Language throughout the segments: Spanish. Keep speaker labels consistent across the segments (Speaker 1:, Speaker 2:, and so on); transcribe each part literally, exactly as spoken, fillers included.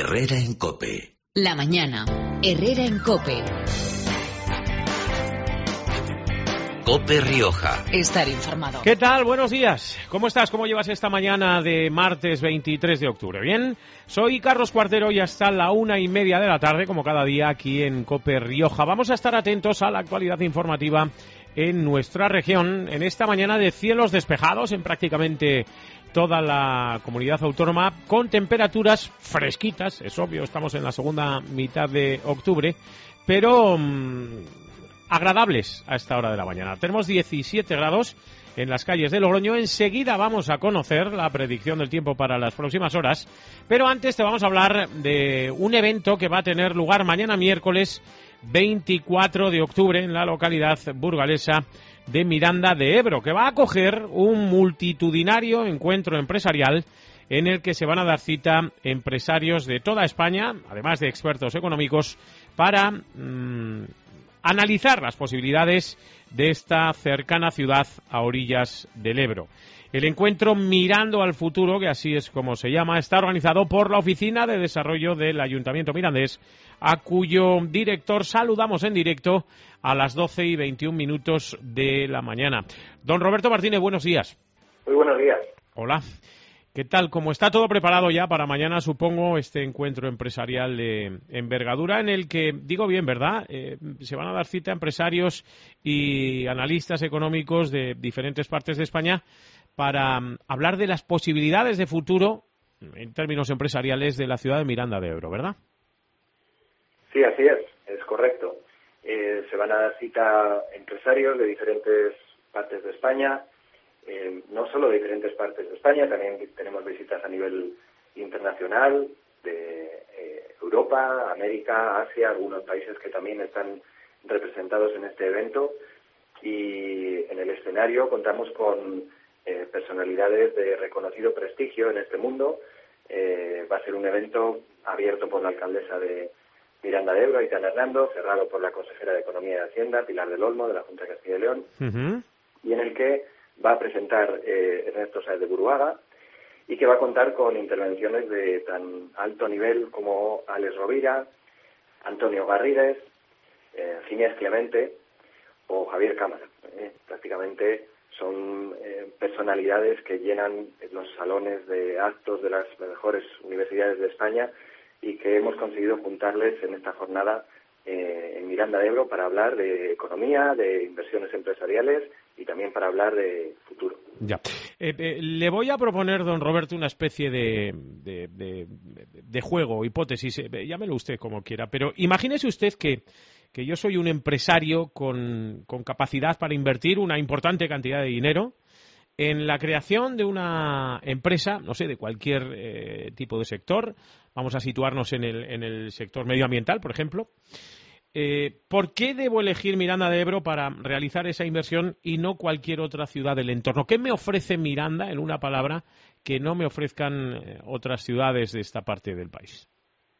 Speaker 1: Herrera en COPE.
Speaker 2: La mañana. Herrera en COPE.
Speaker 1: COPE Rioja.
Speaker 2: Estar informado.
Speaker 3: ¿Qué tal? Buenos días. ¿Cómo estás? ¿Cómo llevas esta mañana de martes veintitrés de octubre? ¿Bien? Soy Carlos Cuartero y hasta la una y media de la tarde, como cada día, aquí en COPE Rioja. Vamos a estar atentos a la actualidad informativa en nuestra región, en esta mañana de cielos despejados en prácticamente toda la comunidad autónoma, con temperaturas fresquitas, es obvio, estamos en la segunda mitad de octubre, pero mmm, agradables a esta hora de la mañana. Tenemos diecisiete grados en las calles de Logroño. Enseguida vamos a conocer la predicción del tiempo para las próximas horas, pero antes te vamos a hablar de un evento que va a tener lugar mañana miércoles veinticuatro de octubre en la localidad burgalesa de Miranda de Ebro, que va a acoger un multitudinario encuentro empresarial en el que se van a dar cita empresarios de toda España, además de expertos económicos, para mmm, analizar las posibilidades de esta cercana ciudad a orillas del Ebro. El encuentro Mirando al Futuro, que así es como se llama, está organizado por la Oficina de Desarrollo del Ayuntamiento mirandés, a cuyo director saludamos en directo a las doce y veintiún minutos de la mañana. Don Roberto Martínez, buenos días.
Speaker 4: Muy buenos días.
Speaker 3: Hola. ¿Qué tal? ¿Cómo está todo preparado ya para mañana, supongo, este encuentro empresarial de envergadura en el que, digo bien, ¿verdad?, eh, se van a dar cita empresarios y analistas económicos de diferentes partes de España para um, hablar de las posibilidades de futuro en términos empresariales de la ciudad de Miranda de Ebro, ¿verdad?
Speaker 4: Sí, así es, es correcto. Eh, se van a dar cita empresarios de diferentes partes de España, eh, no solo de diferentes partes de España, también tenemos visitas a nivel internacional, de eh, Europa, América, Asia, algunos países que también están representados en este evento, y en el escenario contamos con eh, personalidades de reconocido prestigio en este mundo. Eh, va a ser un evento abierto por la alcaldesa de Miranda de Ebro, Aitana Hernando, cerrado por la consejera de Economía y Hacienda, Pilar del Olmo, de la Junta de Castilla y León, uh-huh. y en el que va a presentar eh, Ernesto Sáez de Buruaga, y que va a contar con intervenciones de tan alto nivel como Alex Rovira, Antonio Garrides, eh, Ginés Clemente o Javier Cámara. Eh, prácticamente son eh, personalidades que llenan los salones de actos de las mejores universidades de España, y que hemos conseguido juntarles en esta jornada eh, en Miranda de Ebro para hablar de economía, de inversiones empresariales y también para hablar de futuro.
Speaker 3: Ya. Eh, eh, le voy a proponer, don Roberto, una especie de, de, de, de juego, hipótesis, eh, llámelo usted como quiera, pero imagínese usted que, que yo soy un empresario con, con capacidad para invertir una importante cantidad de dinero en la creación de una empresa, no sé, de cualquier eh, tipo de sector. Vamos a situarnos en el, en el sector medioambiental, por ejemplo. Eh, ¿Por qué debo elegir Miranda de Ebro para realizar esa inversión y no cualquier otra ciudad del entorno? ¿Qué me ofrece Miranda, en una palabra, que no me ofrezcan eh, otras ciudades de esta parte del país?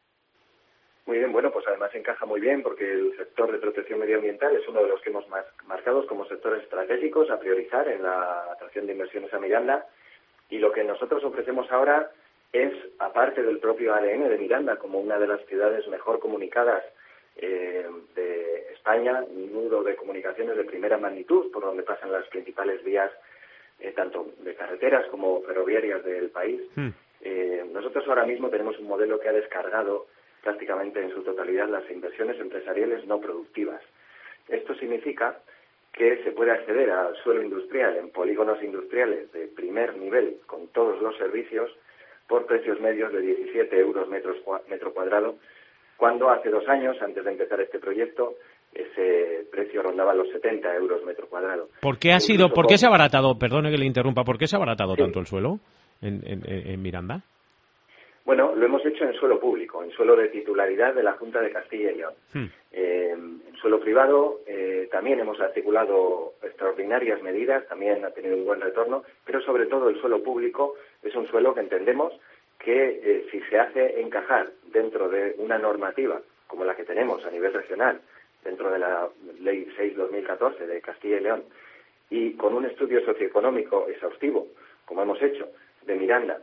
Speaker 4: Muy bien, bueno, pues además encaja muy bien porque el sector de protección medioambiental es uno de los que hemos marcado como sectores estratégicos a priorizar en la atracción de inversiones a Miranda, y lo que nosotros ofrecemos ahora es, aparte del propio A D N de Miranda como una de las ciudades mejor comunicadas eh, de España, un nudo de comunicaciones de primera magnitud por donde pasan las principales vías eh, tanto de carreteras como ferroviarias del país, hmm. eh, nosotros ahora mismo tenemos un modelo que ha descargado prácticamente en su totalidad las inversiones empresariales no productivas. Esto significa que se puede acceder al suelo industrial en polígonos industriales de primer nivel con todos los servicios por precios medios de diecisiete euros metros, metro cuadrado, cuando hace dos años, antes de empezar este proyecto, ese precio rondaba los setenta euros metro cuadrado.
Speaker 3: ¿Por qué ha sido, por qué se ha abaratado, perdone que le interrumpa, por qué se ha abaratado sí. tanto el suelo en, en, en Miranda?
Speaker 4: Bueno, lo hemos hecho en suelo público, en suelo de titularidad de la Junta de Castilla y León. Hmm. Eh, en suelo privado eh, también hemos articulado extraordinarias medidas, también ha tenido un buen retorno, pero sobre todo el suelo público es un suelo que entendemos que eh, si se hace encajar dentro de una normativa como la que tenemos a nivel regional, dentro de la Ley seis barra dos mil catorce de Castilla y León, y con un estudio socioeconómico exhaustivo, como hemos hecho, de Miranda,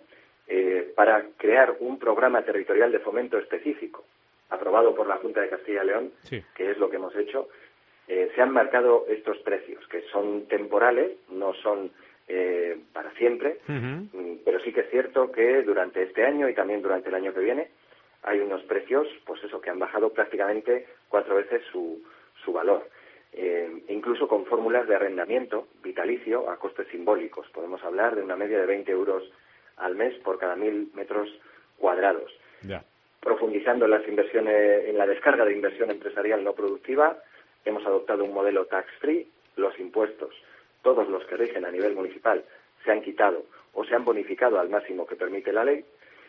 Speaker 4: eh, para crear un programa territorial de fomento específico, aprobado por la Junta de Castilla y León, sí. que es lo que hemos hecho. Eh, se han marcado estos precios, que son temporales, no son eh, para siempre, uh-huh. pero sí que es cierto que durante este año y también durante el año que viene hay unos precios, pues eso, que han bajado prácticamente cuatro veces su, su valor. Eh, incluso con fórmulas de arrendamiento vitalicio a costes simbólicos. Podemos hablar de una media de veinte euros al mes por cada mil metros cuadrados.
Speaker 3: Yeah.
Speaker 4: Profundizando en las inversiones, en la descarga de inversión empresarial no productiva, hemos adoptado un modelo tax-free. Los impuestos, todos los que rigen a nivel municipal, se han quitado o se han bonificado al máximo que permite la ley.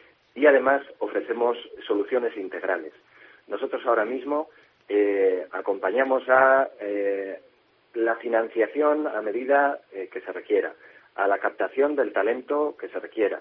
Speaker 4: Y además ofrecemos soluciones integrales. Nosotros ahora mismo eh, acompañamos a eh, la financiación a medida eh, que se requiera, a la captación del talento que se requiera,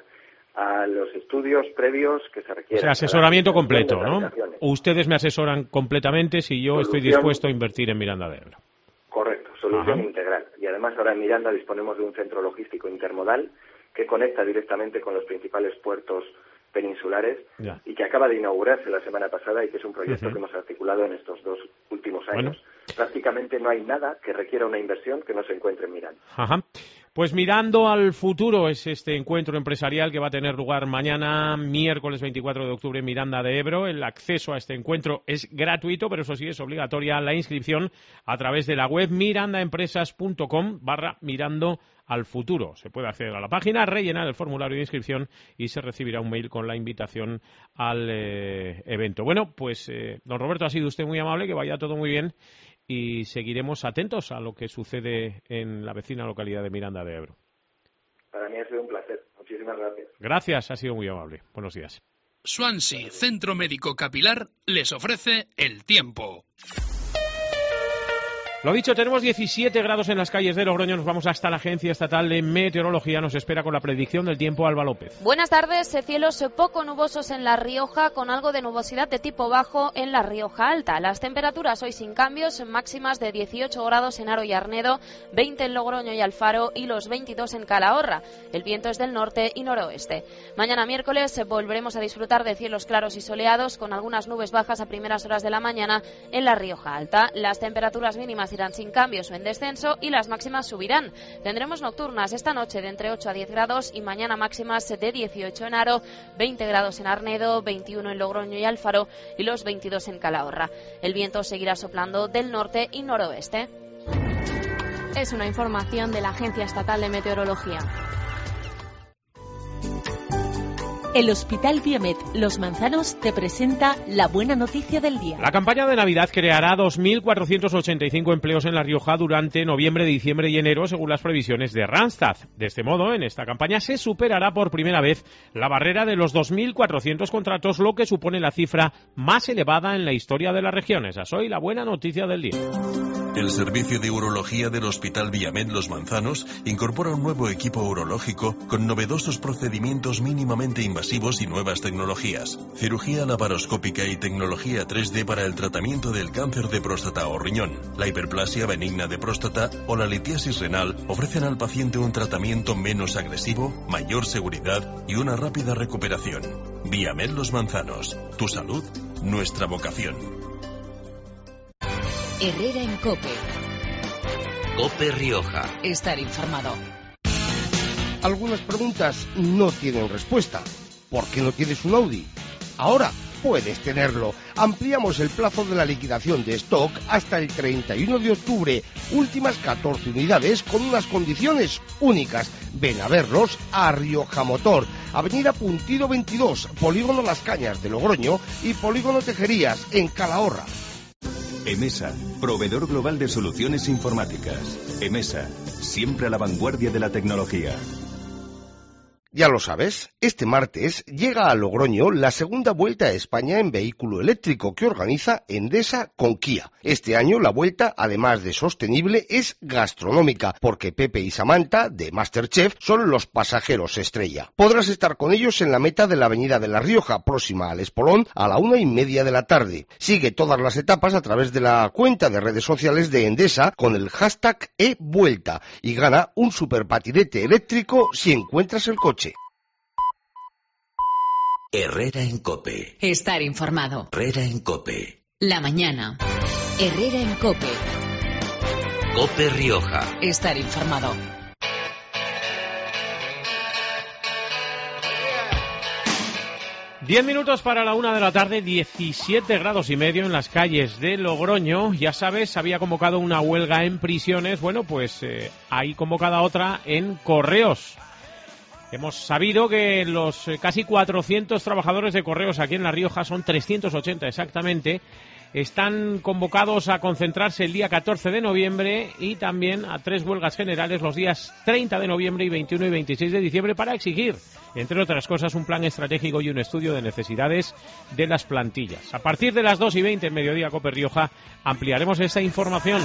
Speaker 4: a los estudios previos que se requieran.
Speaker 3: O sea, asesoramiento completo, ¿no? Ustedes me asesoran completamente si yo solución, estoy dispuesto a invertir en Miranda de Ebro.
Speaker 4: Correcto, solución
Speaker 3: Ajá.
Speaker 4: integral. Y además ahora en Miranda disponemos de un centro logístico intermodal que conecta directamente con los principales puertos peninsulares
Speaker 3: ya.
Speaker 4: y que acaba de inaugurarse la semana pasada y que es un proyecto uh-huh. que hemos articulado en estos dos últimos años. Bueno. Prácticamente no hay nada que requiera una inversión que no se encuentre en Miranda.
Speaker 3: Ajá. Pues mirando al futuro es este encuentro empresarial que va a tener lugar mañana, miércoles veinticuatro de octubre, en Miranda de Ebro. El acceso a este encuentro es gratuito, pero eso sí, es obligatoria la inscripción a través de la web mirandaempresas.com barra mirando al futuro. Se puede acceder a la página, rellenar el formulario de inscripción y se recibirá un mail con la invitación al eh, evento. Bueno, pues eh, don Roberto, ha sido usted muy amable, que vaya todo muy bien y seguiremos atentos a lo que sucede en la vecina localidad de Miranda de Ebro.
Speaker 4: Para mí ha sido un placer. Muchísimas gracias.
Speaker 3: Gracias, ha sido muy amable. Buenos días.
Speaker 5: Swansea Centro Médico Capilar les ofrece el tiempo.
Speaker 3: Lo dicho, tenemos diecisiete grados en las calles de Logroño. Nos vamos hasta la Agencia Estatal de Meteorología. Nos espera con la predicción del tiempo Alba López.
Speaker 6: Buenas tardes. Cielos poco nubosos en La Rioja, con algo de nubosidad de tipo bajo en La Rioja Alta. Las temperaturas hoy sin cambios, máximas de dieciocho grados en Haro y Arnedo, veinte en Logroño y Alfaro y los veintidós en Calahorra. El viento es del norte y noroeste. Mañana miércoles volveremos a disfrutar de cielos claros y soleados, con algunas nubes bajas a primeras horas de la mañana en La Rioja Alta. Las temperaturas mínimas irán sin cambios o en descenso y las máximas subirán. Tendremos nocturnas esta noche de entre ocho a diez grados y mañana máximas de dieciocho en Haro, veinte grados en Arnedo, veintiuno en Logroño y Alfaro y los veintidós en Calahorra. El viento seguirá soplando del norte y noroeste. Es una información de la Agencia Estatal de Meteorología.
Speaker 2: El Hospital Viamed Los Manzanos te presenta la buena noticia del día.
Speaker 3: La campaña de Navidad creará dos mil cuatrocientos ochenta y cinco empleos en La Rioja durante noviembre, diciembre y enero, según las previsiones de Randstad. De este modo, en esta campaña se superará por primera vez la barrera de los dos mil cuatrocientos contratos, lo que supone la cifra más elevada en la historia de la región. Esa es hoy la buena noticia del día.
Speaker 7: El servicio de urología del Hospital Viamed Los Manzanos incorpora un nuevo equipo urológico con novedosos procedimientos mínimamente invasivos y nuevas tecnologías. Cirugía laparoscópica y tecnología tres D para el tratamiento del cáncer de próstata o riñón. La hiperplasia benigna de próstata o la litiasis renal ofrecen al paciente un tratamiento menos agresivo, mayor seguridad y una rápida recuperación. Viamed Los Manzanos. Tu salud, nuestra vocación.
Speaker 2: Herrera en COPE.
Speaker 1: COPE Rioja.
Speaker 2: Estar informado.
Speaker 8: Algunas preguntas no tienen respuesta. ¿Por qué no tienes un Audi? Ahora puedes tenerlo. Ampliamos el plazo de la liquidación de stock hasta el treinta y uno de octubre. Últimas catorce unidades con unas condiciones únicas. Ven a verlos a Rioja Motor, Avenida Puntido veintidós, Polígono Las Cañas de Logroño y Polígono Tejerías en Calahorra.
Speaker 9: EMESA, proveedor global de soluciones informáticas. EMESA, siempre a la vanguardia de la tecnología.
Speaker 8: Ya lo sabes, este martes llega a Logroño la segunda Vuelta a España en vehículo eléctrico que organiza Endesa con Kia. Este año la vuelta, además de sostenible, es gastronómica, porque Pepe y Samantha, de MasterChef, son los pasajeros estrella. Podrás estar con ellos en la meta de la Avenida de La Rioja, próxima al Espolón, a la una y media de la tarde. Sigue todas las etapas a través de la cuenta de redes sociales de Endesa con el hashtag eVuelta y gana un superpatinete eléctrico si encuentras el coche.
Speaker 1: Herrera en COPE.
Speaker 10: Estar informado.
Speaker 1: Herrera en COPE.
Speaker 10: La mañana. Herrera en COPE.
Speaker 1: COPE Rioja.
Speaker 10: Estar informado.
Speaker 3: Diez minutos para la una de la tarde, diecisiete grados y medio en las calles de Logroño. Ya sabes, había convocado una huelga en prisiones. Bueno, pues eh, hay convocada otra en Correos. Hemos sabido que los eh, casi cuatrocientos trabajadores de Correos aquí en La Rioja, son trescientos ochenta exactamente, están convocados a concentrarse el día catorce de noviembre y también a tres huelgas generales los días treinta de noviembre y veintiuno y veintiséis de diciembre para exigir, entre otras cosas, un plan estratégico y un estudio de necesidades de las plantillas. A partir de las dos y veinte en Mediodía COPE Rioja ampliaremos esta información.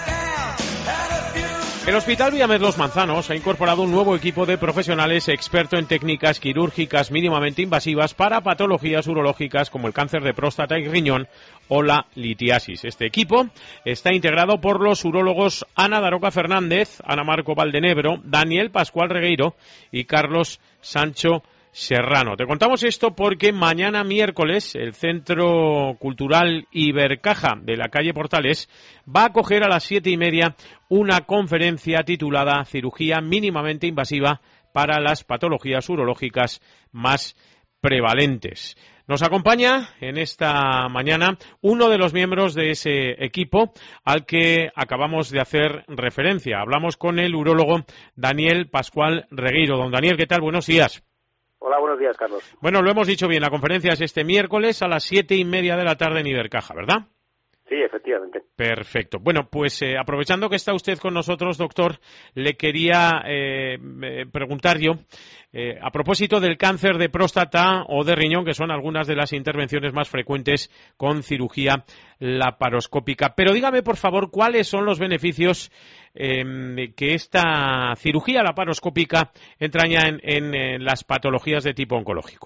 Speaker 3: El Hospital Viamed Los Manzanos ha incorporado un nuevo equipo de profesionales experto en técnicas quirúrgicas mínimamente invasivas para patologías urológicas como el cáncer de próstata y riñón o la litiasis. Este equipo está integrado por los urólogos Ana Daroca Fernández, Ana Marco Valdenebro, Daniel Pascual Regueiro y Carlos Sancho Serrano. Te contamos esto porque mañana miércoles el Centro Cultural Ibercaja de la calle Portales va a acoger a las siete y media una conferencia titulada Cirugía mínimamente invasiva para las patologías urológicas más prevalentes. Nos acompaña en esta mañana uno de los miembros de ese equipo al que acabamos de hacer referencia. Hablamos con el urólogo Daniel Pascual Regueiro. Don Daniel, ¿qué tal? Buenos días.
Speaker 11: Hola, buenos días, Carlos.
Speaker 3: Bueno, lo hemos dicho bien, la conferencia es este miércoles a las siete y media de la tarde en Ibercaja, ¿verdad?
Speaker 11: Sí, efectivamente.
Speaker 3: Perfecto. Bueno, pues eh, aprovechando que está usted con nosotros, doctor, le quería eh, preguntar yo, eh, a propósito del cáncer de próstata o de riñón, que son algunas de las intervenciones más frecuentes con cirugía laparoscópica. Pero dígame, por favor, cuáles son los beneficios eh, que esta cirugía laparoscópica entraña en, en, en las patologías de tipo oncológico.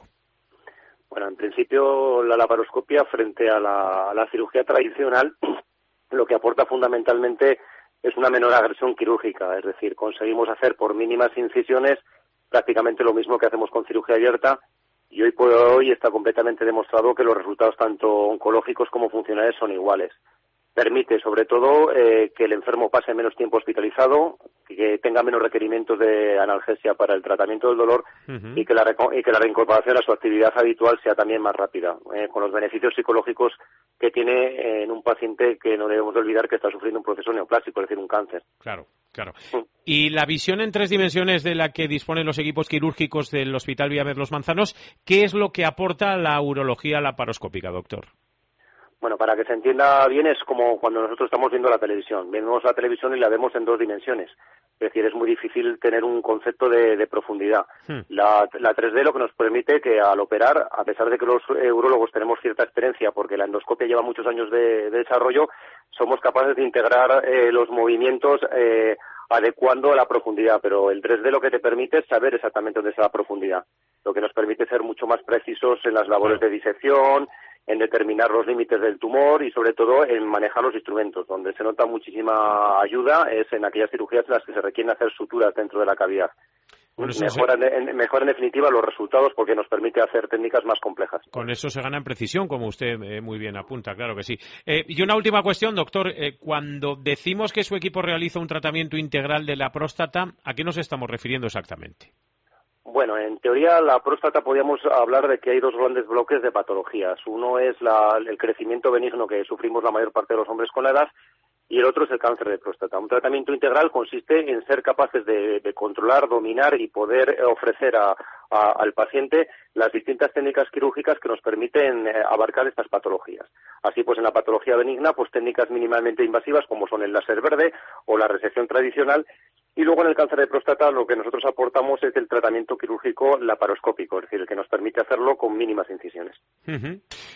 Speaker 11: Bueno, en principio la laparoscopia frente a la, a la cirugía tradicional lo que aporta fundamentalmente es una menor agresión quirúrgica, es decir, conseguimos hacer por mínimas incisiones prácticamente lo mismo que hacemos con cirugía abierta y hoy por hoy está completamente demostrado que los resultados tanto oncológicos como funcionales son iguales. Permite, sobre todo, eh, que el enfermo pase menos tiempo hospitalizado, que tenga menos requerimientos de analgesia para el tratamiento del dolor uh-huh. y, que la y que la reincorporación a su actividad habitual sea también más rápida, eh, con los beneficios psicológicos que tiene eh, en un paciente que no debemos de olvidar que está sufriendo un proceso neoplásico, es decir, un cáncer.
Speaker 3: Claro, claro. Uh-huh. Y la visión en tres dimensiones de la que disponen los equipos quirúrgicos del Hospital Viamed Los Manzanos, ¿qué es lo que aporta la urología laparoscópica, doctor?
Speaker 11: Bueno, para que se entienda bien, es como cuando nosotros estamos viendo la televisión. Vemos la televisión y la vemos en dos dimensiones. Es decir, es muy difícil tener un concepto de, de profundidad. Hmm. La, la tres D lo que nos permite que al operar, a pesar de que los eh, urólogos tenemos cierta experiencia, porque la endoscopia lleva muchos años de, de desarrollo, somos capaces de integrar eh, los movimientos eh, adecuando a la profundidad. Pero el tres D lo que te permite es saber exactamente dónde está la profundidad. Lo que nos permite ser mucho más precisos en las labores de disección, en determinar los límites del tumor y sobre todo en manejar los instrumentos. Donde se nota muchísima ayuda es en aquellas cirugías en las que se requieren hacer suturas dentro de la cavidad. Bueno, mejora, se... en, mejora en definitiva los resultados porque nos permite hacer técnicas más complejas.
Speaker 3: Con eso se gana en precisión, como usted eh, muy bien apunta, claro que sí. Eh, y una última cuestión, doctor. Eh, cuando decimos que su equipo realiza un tratamiento integral de la próstata, ¿a qué nos estamos refiriendo exactamente?
Speaker 11: Bueno, en teoría la próstata podríamos hablar de que hay dos grandes bloques de patologías. Uno es la, el crecimiento benigno que sufrimos la mayor parte de los hombres con la edad y el otro es el cáncer de próstata. Un tratamiento integral consiste en ser capaces de, de controlar, dominar y poder ofrecer a, a, al paciente las distintas técnicas quirúrgicas que nos permiten eh, abarcar estas patologías. Así pues, en la patología benigna, pues técnicas mínimamente invasivas como son el láser verde o la resección tradicional. Y luego en el cáncer de próstata lo que nosotros aportamos es el tratamiento quirúrgico laparoscópico, es decir, el que nos permite hacerlo con mínimas incisiones.
Speaker 3: Uh-huh.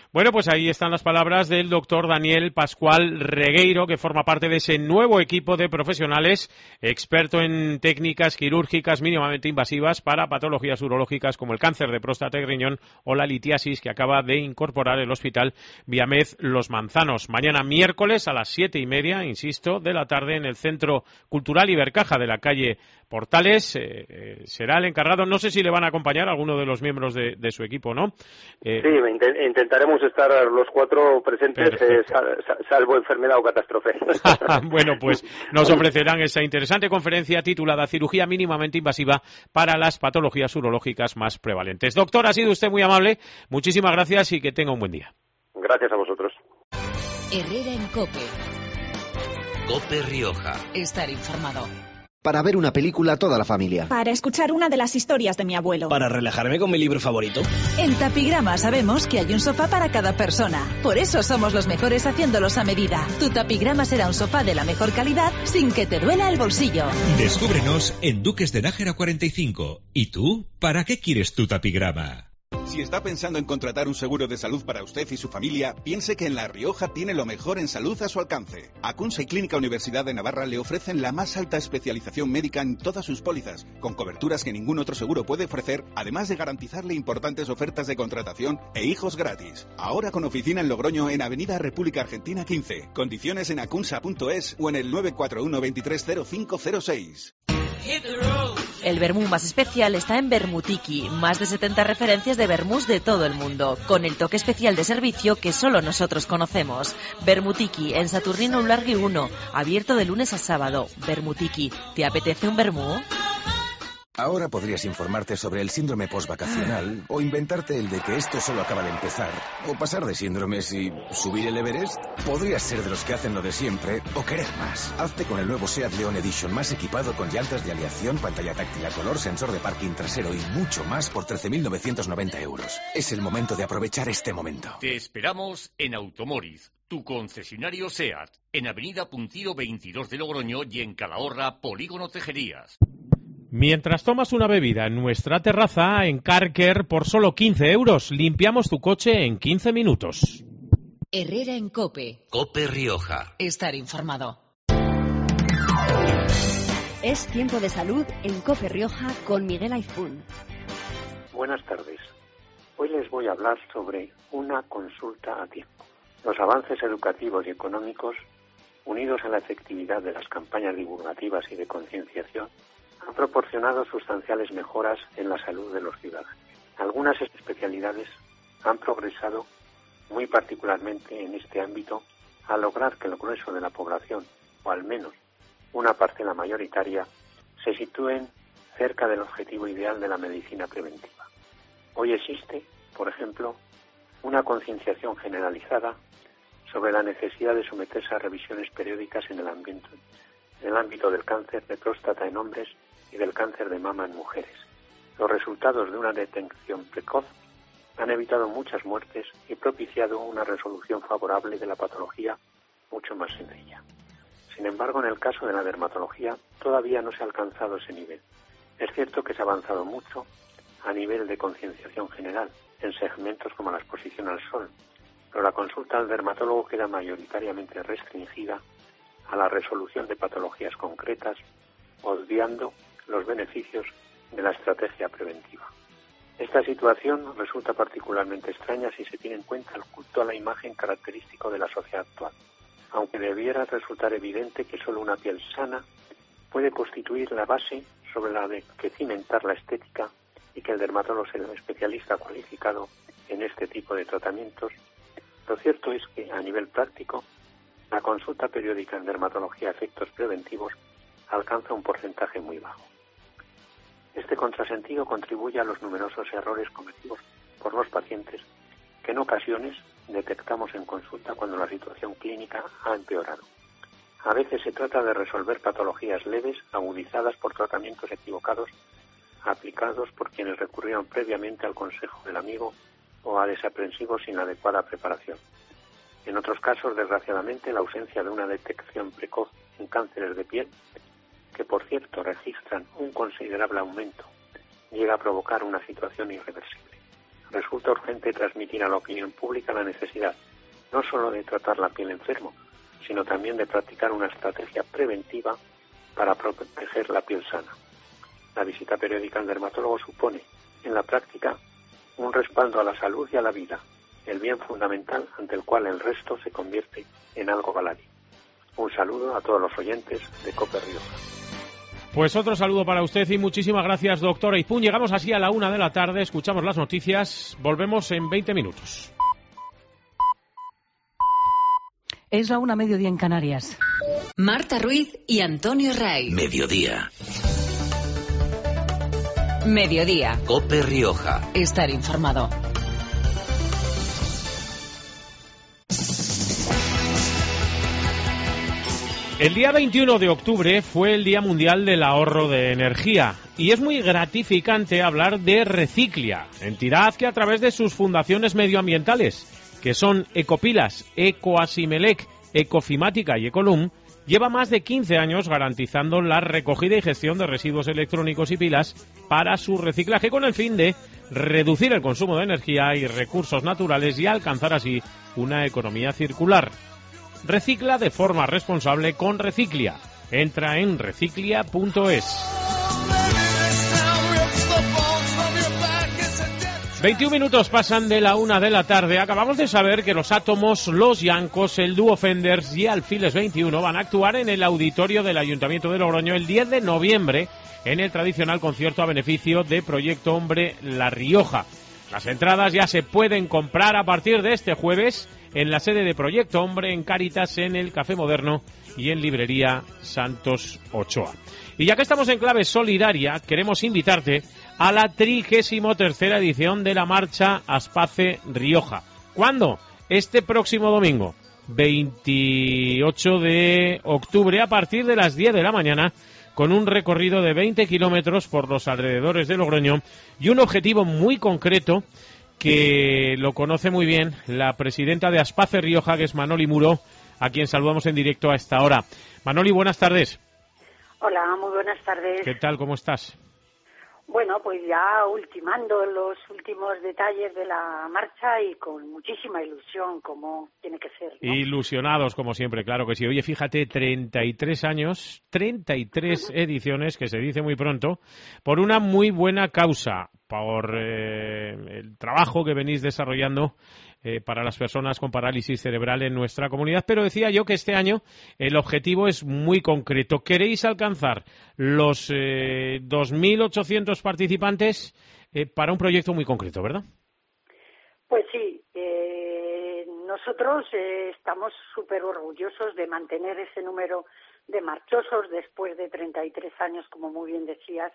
Speaker 3: Bueno, pues ahí están las palabras del doctor Daniel Pascual Regueiro, que forma parte de ese nuevo equipo de profesionales, experto en técnicas quirúrgicas mínimamente invasivas para patologías urológicas como el cáncer de próstata y riñón o la litiasis, que acaba de incorporar el Hospital Viamed Los Manzanos. Mañana miércoles a las siete y media, insisto, de la tarde en el Centro Cultural Ibercaja de la calle Portales. Eh, eh, será el encargado, no sé si le van a acompañar alguno de los miembros de, de su equipo, ¿no? Eh,
Speaker 11: sí, intentaremos estar los cuatro presentes, eh, sal, salvo enfermedad o catástrofe.
Speaker 3: Bueno, pues nos ofrecerán esa interesante conferencia titulada Cirugía mínimamente invasiva para las patologías urológicas más prevalentes. Doctor, ha sido usted muy amable, muchísimas gracias y que tenga un buen día.
Speaker 11: Gracias a vosotros.
Speaker 10: Herrera en COPE.
Speaker 1: COPE Rioja.
Speaker 10: Estar informado.
Speaker 12: Para ver una película toda la familia.
Speaker 13: Para escuchar una de las historias de mi abuelo.
Speaker 14: Para relajarme con mi libro favorito.
Speaker 15: En Tapigrama sabemos que hay un sofá para cada persona. Por eso somos los mejores haciéndolos a medida. Tu Tapigrama será un sofá de la mejor calidad sin que te duela el bolsillo.
Speaker 16: Descúbrenos en Duques de Nájera cuarenta y cinco. ¿Y tú? ¿Para qué quieres tu Tapigrama?
Speaker 17: Si está pensando en contratar un seguro de salud para usted y su familia, piense que en La Rioja tiene lo mejor en salud a su alcance. Acunsa y Clínica Universidad de Navarra le ofrecen la más alta especialización médica en todas sus pólizas, con coberturas que ningún otro seguro puede ofrecer, además de garantizarle importantes ofertas de contratación e hijos gratis. Ahora con oficina en Logroño, en Avenida República Argentina quince. Condiciones en acunsa punto es o en el nueve cuatro uno, veintitrés cero cinco cero seis.
Speaker 18: El vermú más especial está en Vermutiki, más de setenta referencias de vermús de todo el mundo, con el toque especial de servicio que solo nosotros conocemos. Vermutiki, en Saturnino Ulargui uno, abierto de lunes a sábado. Vermutiki, ¿te apetece un vermú?
Speaker 19: Ahora podrías informarte sobre el síndrome postvacacional o inventarte el de que esto solo acaba de empezar. O pasar de síndromes y subir el Everest. Podrías ser de los que hacen lo de siempre o querer más. Hazte con el nuevo SEAT León Edition, más equipado con llantas de aleación, pantalla táctil a color, sensor de parking trasero y mucho más por trece mil novecientos noventa euros. Es el momento de aprovechar este momento.
Speaker 20: Te esperamos en Automoriz, tu concesionario SEAT, en Avenida Puntillo veintidós de Logroño y en Calahorra, Polígono Tejerías.
Speaker 3: Mientras tomas una bebida en nuestra terraza, en Carker, por solo quince euros, limpiamos tu coche en quince minutos.
Speaker 10: Herrera en COPE.
Speaker 1: COPE Rioja.
Speaker 10: Estar informado.
Speaker 21: Es tiempo de salud en COPE Rioja con Miguel Aizpún.
Speaker 22: Buenas tardes. Hoy les voy a hablar sobre una consulta a tiempo. Los avances educativos y económicos, unidos a la efectividad de las campañas divulgativas y de concienciación, han proporcionado sustanciales mejoras en la salud de los ciudadanos. Algunas especialidades han progresado muy particularmente en este ámbito al lograr que el grueso de la población, o al menos una parcela mayoritaria, se sitúen cerca del objetivo ideal de la medicina preventiva. Hoy existe, por ejemplo, una concienciación generalizada sobre la necesidad de someterse a revisiones periódicas en el ámbito, en el ámbito del cáncer de próstata en hombres y del cáncer de mama en mujeres. Los resultados de una detección precoz han evitado muchas muertes y propiciado una resolución favorable de la patología mucho más sencilla. Sin embargo, en el caso de la dermatología todavía no se ha alcanzado ese nivel. Es cierto que se ha avanzado mucho a nivel de concienciación general en segmentos como la exposición al sol, pero la consulta al dermatólogo queda mayoritariamente restringida a la resolución de patologías concretas, obviando los beneficios de la estrategia preventiva. Esta situación resulta particularmente extraña si se tiene en cuenta el culto a la imagen característico de la sociedad actual, aunque debiera resultar evidente que solo una piel sana puede constituir la base sobre la de que cimentar la estética y que el dermatólogo sea un especialista cualificado en este tipo de tratamientos. Lo cierto es que, a nivel práctico, la consulta periódica en dermatología a efectos preventivos alcanza un porcentaje muy bajo. Este contrasentido contribuye a los numerosos errores cometidos por los pacientes que en ocasiones detectamos en consulta cuando la situación clínica ha empeorado. A veces se trata de resolver patologías leves agudizadas por tratamientos equivocados aplicados por quienes recurrieron previamente al consejo del amigo o a desaprensivos sin la adecuada preparación. En otros casos, desgraciadamente, la ausencia de una detección precoz en cánceres de piel, que por cierto registran un considerable aumento, llega a provocar una situación irreversible. resulta urgente transmitir a la opinión pública la necesidad no solo de tratar la piel enfermo, sino también de practicar una estrategia preventiva para proteger la piel sana. La visita periódica al dermatólogo supone, en la práctica, un respaldo a la salud y a la vida, el bien fundamental ante el cual el resto se convierte en algo baladí. Un saludo a todos los oyentes de COPE Rioja.
Speaker 3: Pues otro saludo para usted y muchísimas gracias, doctora Izpún. Llegamos así a la una de la tarde, escuchamos las noticias, volvemos en veinte minutos.
Speaker 4: Es la una, mediodía en Canarias.
Speaker 10: Marta Ruiz y Antonio Ray.
Speaker 1: Mediodía.
Speaker 10: Mediodía.
Speaker 1: COPE Rioja.
Speaker 10: Estar informado.
Speaker 3: El día veintiuno de octubre fue el Día Mundial del Ahorro de Energía y es muy gratificante hablar de Reciclia, entidad que a través de sus fundaciones medioambientales, que son Ecopilas, Ecoasimelec, Ecofimática y Ecolum, lleva más de quince años garantizando la recogida y gestión de residuos electrónicos y pilas para su reciclaje con el fin de reducir el consumo de energía y recursos naturales y alcanzar así una economía circular. Recicla de forma responsable con Reciclia. Entra en reciclia punto es. veintiún minutos pasan de la una de la tarde. Acabamos de saber que los Átomos, los Yancos, el dúo Fenders y Alfiles veintiuno van a actuar en el auditorio del Ayuntamiento de Logroño el diez de noviembre en el tradicional concierto a beneficio de Proyecto Hombre La Rioja. Las entradas ya se pueden comprar a partir de este jueves en la sede de Proyecto Hombre, en Cáritas, en el Café Moderno y en Librería Santos Ochoa. Y ya que estamos en clave solidaria, queremos invitarte a la trigésimo tercera edición de la Marcha Aspace Rioja. ¿Cuándo? Este próximo domingo, veintiocho de octubre, a partir de las diez de la mañana, con un recorrido de veinte kilómetros por los alrededores de Logroño y un objetivo muy concreto que lo conoce muy bien la presidenta de Aspace Rioja, que es Manoli Muro, a quien saludamos en directo a esta hora. Manoli, buenas tardes.
Speaker 5: Hola, muy buenas tardes.
Speaker 3: ¿Qué tal? ¿Cómo estás?
Speaker 5: Bueno, pues ya ultimando los últimos detalles de la marcha y con muchísima ilusión, como tiene que ser, ¿no?
Speaker 3: Ilusionados, como siempre, claro que sí. Oye, fíjate, treinta y tres años, treinta y tres uh-huh. ediciones, que se dice muy pronto, por una muy buena causa, por eh, el trabajo que venís desarrollando eh, para las personas con parálisis cerebral en nuestra comunidad. Pero decía yo que este año el objetivo es muy concreto. Queréis alcanzar los eh, dos mil ochocientos participantes eh, para un proyecto muy concreto, ¿verdad?
Speaker 5: Pues sí, eh, nosotros eh, estamos súper orgullosos de mantener ese número de marchosos después de treinta y tres años, como muy bien decías.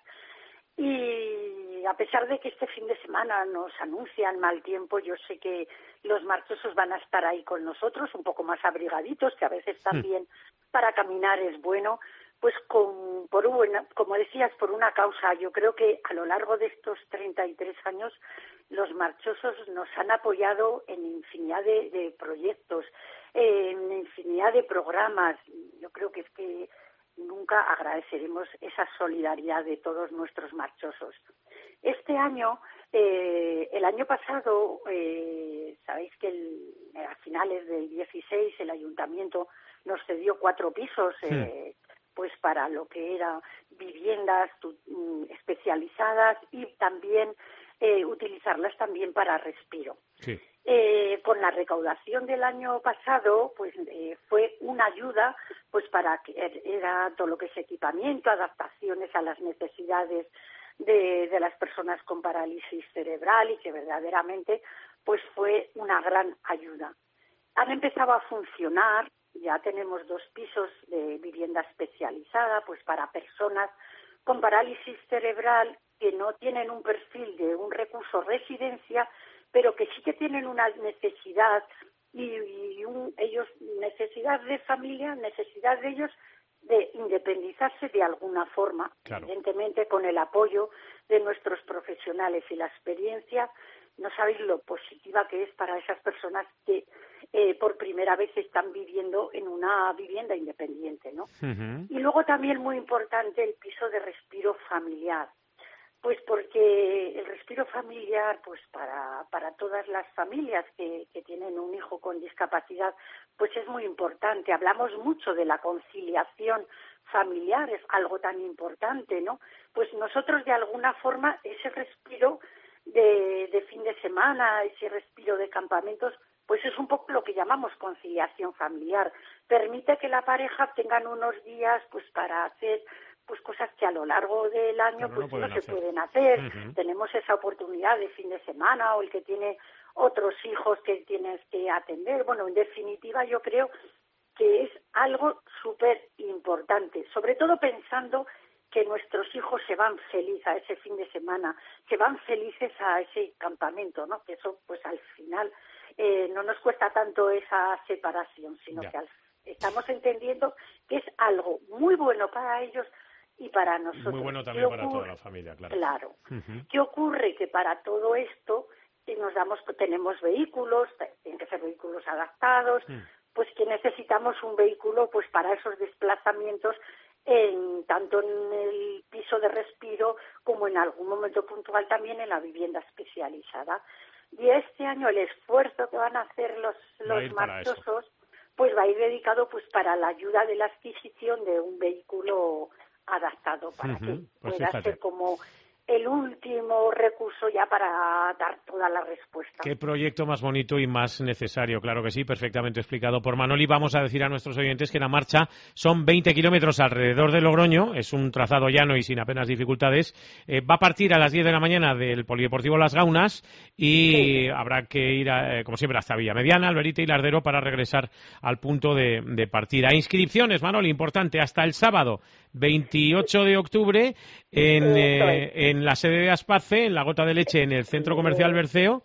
Speaker 5: Y a pesar de que este fin de semana nos anuncian mal tiempo, yo sé que los marchosos van a estar ahí con nosotros, un poco más abrigaditos, que a veces también mm. para caminar es bueno, pues con, por una, como decías, por una causa. Yo creo que a lo largo de estos treinta y tres años los marchosos nos han apoyado en infinidad de, de proyectos, en infinidad de programas. Yo creo que es que nunca agradeceremos esa solidaridad de todos nuestros marchosos. Este año, eh, el año pasado, eh, sabéis que el, a finales del dieciséis el ayuntamiento nos cedió cuatro pisos eh, sí. pues para lo que era viviendas tu, especializadas y también eh, utilizarlas también para respiro.
Speaker 3: Sí.
Speaker 5: Eh, con la recaudación del año pasado, pues eh, fue una ayuda, pues para que era todo lo que es equipamiento, adaptaciones a las necesidades de, de las personas con parálisis cerebral y que verdaderamente, pues fue una gran ayuda. Han empezado a funcionar, ya tenemos dos pisos de vivienda especializada, pues para personas con parálisis cerebral que no tienen un perfil de un recurso residencia, pero que sí que tienen una necesidad y, y un, ellos necesidad de familia, necesidad de ellos de independizarse de alguna forma, claro. Evidentemente con el apoyo de nuestros profesionales y la experiencia. No sabéis lo positiva que es para esas personas que eh, por primera vez están viviendo en una vivienda independiente, ¿no? Uh-huh. Y luego también muy importante el piso de respiro familiar. Pues porque el respiro familiar, pues para, para todas las familias que, que tienen un hijo con discapacidad, pues es muy importante. Hablamos mucho de la conciliación familiar, es algo tan importante, ¿no? Pues nosotros de alguna forma ese respiro de, de fin de semana, ese respiro de campamentos, pues es un poco lo que llamamos conciliación familiar. Permite que la pareja tengan unos días pues para hacer pues cosas que a lo largo del año pues no, no se hacer. pueden hacer. Uh-huh. Tenemos esa oportunidad de fin de semana, o el que tiene otros hijos que tienes que atender. Bueno, en definitiva yo creo que es algo súper importante, sobre todo pensando que nuestros hijos se van felices a ese fin de semana, se van felices a ese campamento, ¿no? Que eso pues al final eh, no nos cuesta tanto esa separación, sino ya. que al, estamos entendiendo que es algo muy bueno para ellos y para nosotros.
Speaker 3: Muy bueno también para toda la familia, claro.
Speaker 5: Claro.
Speaker 3: Uh-huh.
Speaker 5: ¿Qué ocurre? Que para todo esto que nos damos, tenemos vehículos, tienen que ser vehículos adaptados, uh-huh. pues que necesitamos un vehículo pues para esos desplazamientos, en tanto en el piso de respiro como en algún momento puntual también en la vivienda especializada. Y este año el esfuerzo que van a hacer los, los marchosos pues va a ir dedicado pues para la ayuda de la adquisición de un vehículo adaptado para uh-huh. que
Speaker 3: pues
Speaker 5: pueda
Speaker 3: fíjate.
Speaker 5: ser como el último recurso ya para dar toda la respuesta.
Speaker 3: Qué proyecto más bonito y más necesario, claro que sí, perfectamente explicado por Manoli. Vamos a decir a nuestros oyentes que la marcha son veinte kilómetros alrededor de Logroño, es un trazado llano y sin apenas dificultades. Eh, va a partir a las diez de la mañana del Polideportivo Las Gaunas y sí. habrá que ir, a, eh, como siempre, hasta Villamediana, Alberite y Lardero para regresar al punto de, de partida. Inscripciones, Manoli, importante, hasta el sábado veintiocho de octubre en, eh, en la sede de Aspace, en la Gota de Leche, en el Centro Comercial Berceo,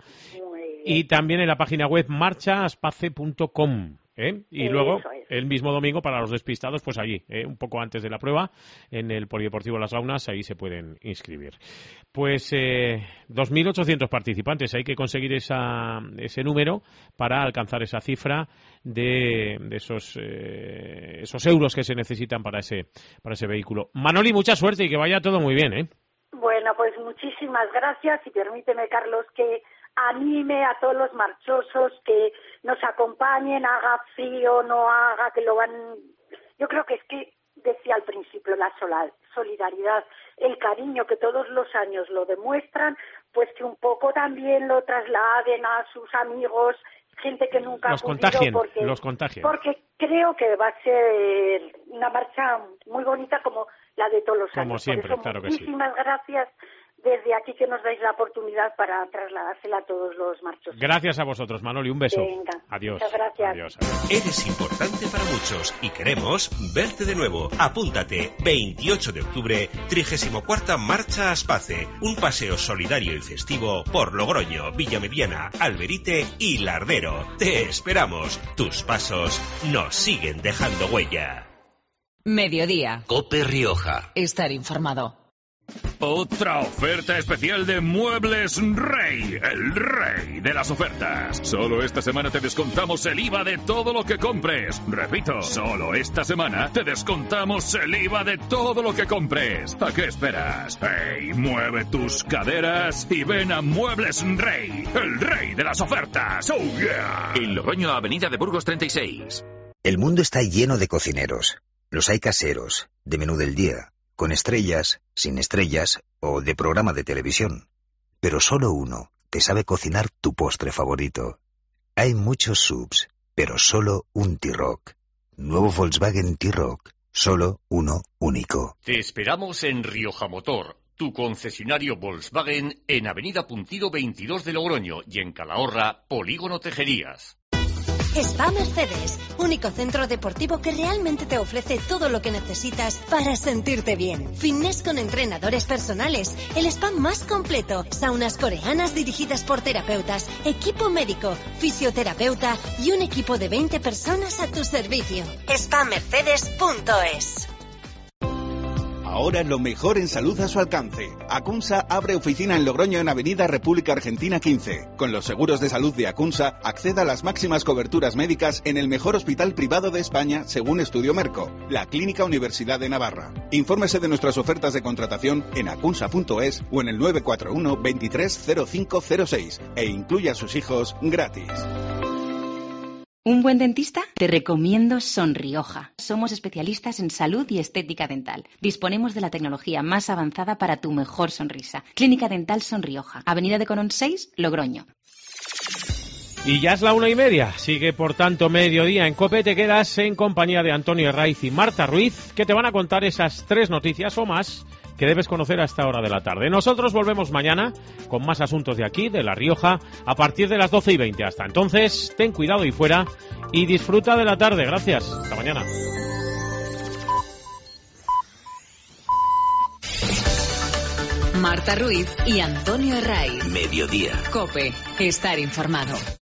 Speaker 3: y también en la página web marcha aspace punto com. ¿eh? Y luego, el mismo domingo, para los despistados, pues allí, ¿eh? un poco antes de la prueba, en el Polideportivo Las Gaunas, ahí se pueden inscribir. Pues eh, dos mil ochocientos participantes, hay que conseguir esa, ese número para alcanzar esa cifra de, de esos, eh, esos euros que se necesitan para ese, para ese vehículo. Manoli, mucha suerte y que vaya todo muy bien, ¿eh?
Speaker 5: Bueno, pues muchísimas gracias y permíteme, Carlos, que anime a todos los marchosos que nos acompañen, haga frío, no haga, que lo van... Yo creo que es que, decía al principio, la solidaridad, el cariño que todos los años lo demuestran, pues que un poco también lo trasladen a sus amigos, gente que nunca
Speaker 3: los
Speaker 5: ha podido,
Speaker 3: contagien,
Speaker 5: porque,
Speaker 3: los contagien.
Speaker 5: porque creo que va a ser una marcha muy bonita como la de todos los
Speaker 3: como
Speaker 5: años.
Speaker 3: siempre,
Speaker 5: Por eso,
Speaker 3: claro que sí.
Speaker 5: Muchísimas gracias desde aquí que nos dais la oportunidad para trasladársela a todos los marchosos.
Speaker 3: Gracias a vosotros, Manoli, un beso.
Speaker 5: Venga,
Speaker 3: adiós.
Speaker 5: Muchas gracias.
Speaker 3: Adiós, adiós.
Speaker 1: Eres importante para muchos y queremos verte de nuevo. Apúntate, veintiocho de octubre, trigésima cuarta Marcha Aspace, un paseo solidario y festivo por Logroño, Villamediana, Alberite y Lardero. Te esperamos. Tus pasos nos siguen dejando huella.
Speaker 10: Mediodía.
Speaker 1: Cope Rioja.
Speaker 10: Estar informado.
Speaker 6: Otra oferta especial de Muebles Rey, el rey de las ofertas. Solo esta semana te descontamos el I V A de todo lo que compres. Repito, solo esta semana te descontamos el I V A de todo lo que compres. ¿A qué esperas? ¡Hey! Mueve tus caderas y ven a Muebles Rey, el rey de las ofertas. ¡Oh, yeah!
Speaker 7: En Logroño, Avenida de Burgos treinta y seis.
Speaker 23: El mundo está lleno de cocineros. Los hay caseros, de menú del día, con estrellas, sin estrellas o de programa de televisión. Pero solo uno te sabe cocinar tu postre favorito. Hay muchos subs, pero solo un T-Rock. Nuevo Volkswagen T-Rock, solo uno único.
Speaker 20: Te esperamos en Rioja Motor, tu concesionario Volkswagen en Avenida Puntido veintidós de Logroño y en Calahorra, Polígono Tejerías.
Speaker 21: Spa Mercedes, único centro deportivo que realmente te ofrece todo lo que necesitas para sentirte bien. Fitness con entrenadores personales, el spa más completo, saunas coreanas dirigidas por terapeutas, equipo médico, fisioterapeuta y un equipo de veinte personas a tu servicio. spa mercedes punto es.
Speaker 17: Ahora lo mejor en salud a su alcance. Acunsa abre oficina en Logroño en Avenida República Argentina quince. Con los seguros de salud de Acunsa, acceda a las máximas coberturas médicas en el mejor hospital privado de España, según Estudio Merco, la Clínica Universidad de Navarra. Infórmese de nuestras ofertas de contratación en acunsa punto es o en el nueve cuatro uno, veintitrés, cero cinco cero seis e incluya a sus hijos gratis.
Speaker 2: ¿Un buen dentista? Te recomiendo Sonrioja. Somos especialistas en salud y estética dental. Disponemos de la tecnología más avanzada para tu mejor sonrisa. Clínica Dental Sonrioja, Avenida de Colón seis, Logroño.
Speaker 3: Y ya es la una y media. Sigue, por tanto, Mediodía en COPE. Te quedas en compañía de Antonio Herraiz y Marta Ruiz, que te van a contar esas tres noticias o más que debes conocer a esta hora de la tarde. Nosotros volvemos mañana con más asuntos de aquí, de La Rioja, a partir de las doce y veinte. Hasta entonces, ten cuidado y fuera y disfruta de la tarde. Gracias. Hasta mañana.
Speaker 10: Marta Ruiz y Antonio Herraiz.
Speaker 1: Mediodía.
Speaker 10: COPE. Estar informado.